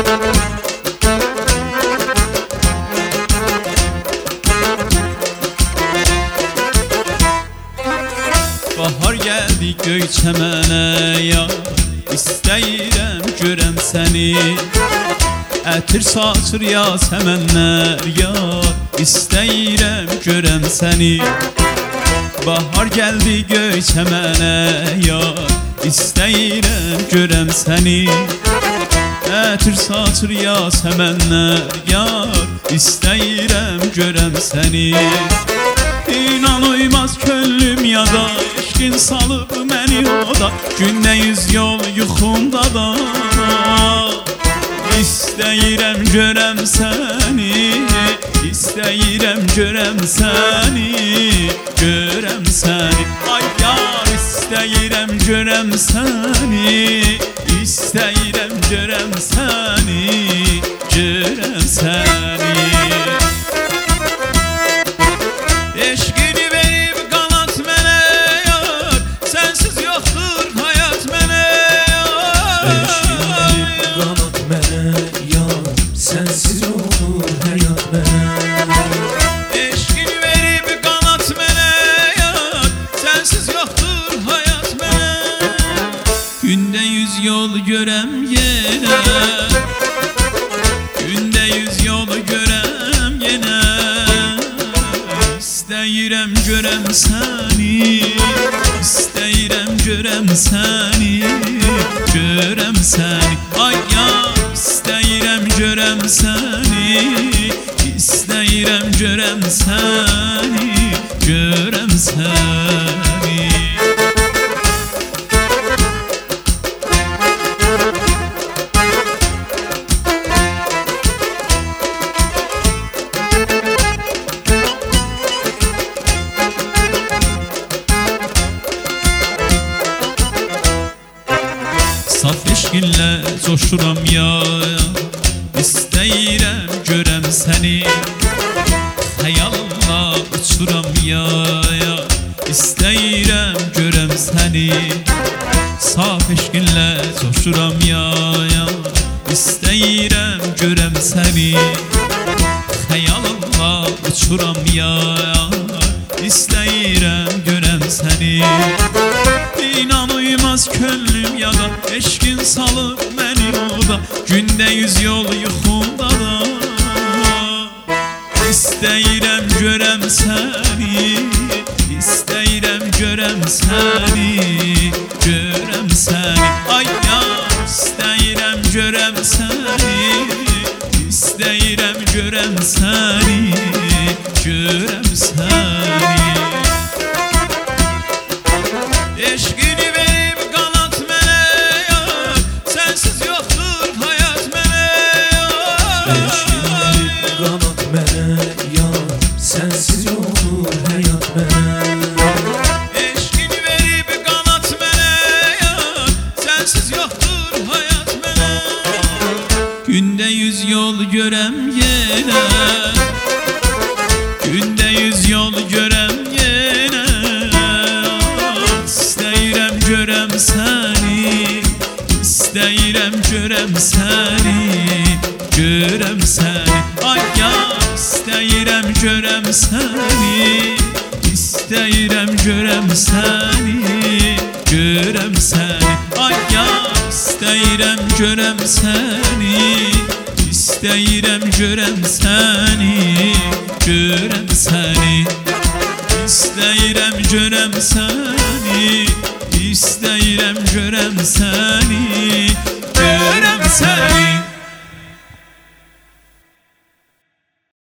Bahar geldi göy çəmənə ya, İstəyirəm görəm səni. Ətir saçır ya səmənlər ya, İstəyirəm görəm səni. Bahar gəldi göy çəmənə ya, İstəyirəm görəm səni. Ətir saçır ya səmənlər ya, İstəyirəm görəm səni. İnan uymaz könlüm yada, eşqin salıb məni oda, gündə 100 yol yuxumda da. İstəyirəm görəm səni, İstəyirəm görəm səni, görəm səni. Ay yar, İstəyirəm görəm səni, İstəyirəm görəm səni, görəm səni. Eşqini verib qanat mənə yar, sənsiz yoxdur həyat mənə yar. Eşqini verib qanat mənə yar, sənsiz yoxdur həyat mənə. Eşqini verib qanat mənə yar, sənsiz yoxdur həyat mənə. Gündə 100 yol görəm yenə, gündə 100 yol görəm yenə. İstəyirəm görəm səni, İstəyirəm görəm səni, görəm səni. Ay yar, İstəyirəm görəm səni, İstəyirəm görəm səni, görəm səni. Saf eşqinlə coşuram ya, İstəyirəm görəm səni. Xəyalımla uçuram ya, İstəyirəm görəm səni. Saf eşqinlə coşuram ya, İstəyirəm görəm səni. Xəyalımla uçuram ya, İstəyirəm görəm səni. İnan uymaz könlüm yada, eşqin salıb məni oda, gündə 100 yol yuxumda da. İstəyirəm görəm səni, İstəyirəm görəm səni, görəm səni. Ay yar, İstəyirəm görəm səni, İstəyirəm görəm səni, görəm səni. Eşqini verib qanat mənə yar, sənsiz yoxdur həyat mənə yar. Eşqini verib qanat mənə yar, sənsiz yoxdur həyat mənə. Eşqini verib qanat mənə yar, sənsiz yoxdur həyat mənə. Gündə 100 yol görəm yenə, gündə 100 yol görəm yenə. İstəyirəm görəm səni, İstəyirəm görəm səni, görəm səni. Ay yar, İstəyirəm görəm səni, İstəyirəm görəm səni, görəm səni. Ay yar, İstəyirəm görəm səni, İstəyirəm görəm səni, görəm səni. İstəyirəm görəm səni, İstəyirəm görəm səni,